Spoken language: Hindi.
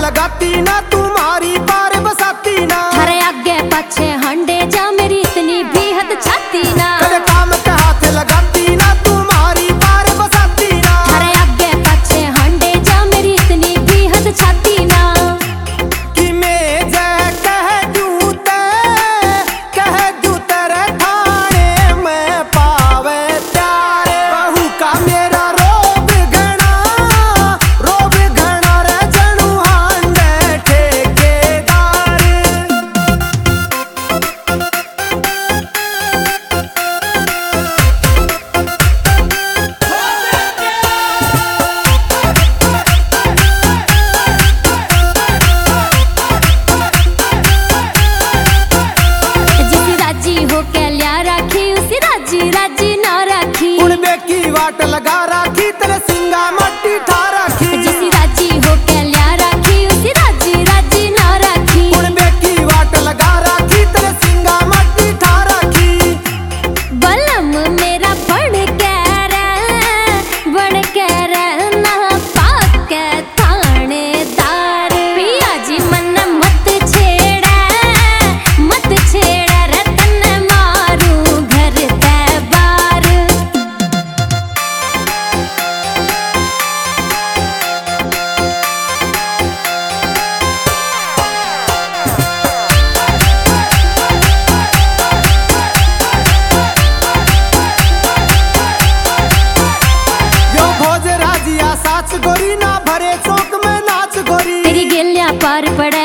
लगाती ना, तुम्हारी पार बसाती ना। थारे आगे पाछे हंडे जा, मेरी इतनी भी हद छाती ना। कदे काम के हाथ लगाती ना, तुम्हारी पार बसाती ना। थारे आगे पाछे हंडे जा, मेरी इतनी भी हद छाती ना। कि मैं जय कह दूं तेरे थाने में पावे प्यारे। बहू का मेरा रोब घना रे जनू हांडे ठेकेदार। जिसी राजी हो के लिया राखी, उसी राजी राजी ना राखी। उन बेकी वाट लगा राखी, तेरे सिंगा मट्टी ठा राखी। जिसी राजी हो के लिया राखी, उसी राजी राजी ना राखी। उन बेकी वाट लगा राखी, तेरे सिंगा मट्टी ठा राखी। बलम मेरा बढ़ के रहना पाके थानेदार। पिया जी मन मत छेड़ा रे, तन्ने मारू घर ते बार। यो भोज राजिया साच गोरी ना भरे चौक में नाच गोरी। तेरी गेलियां पार पड़े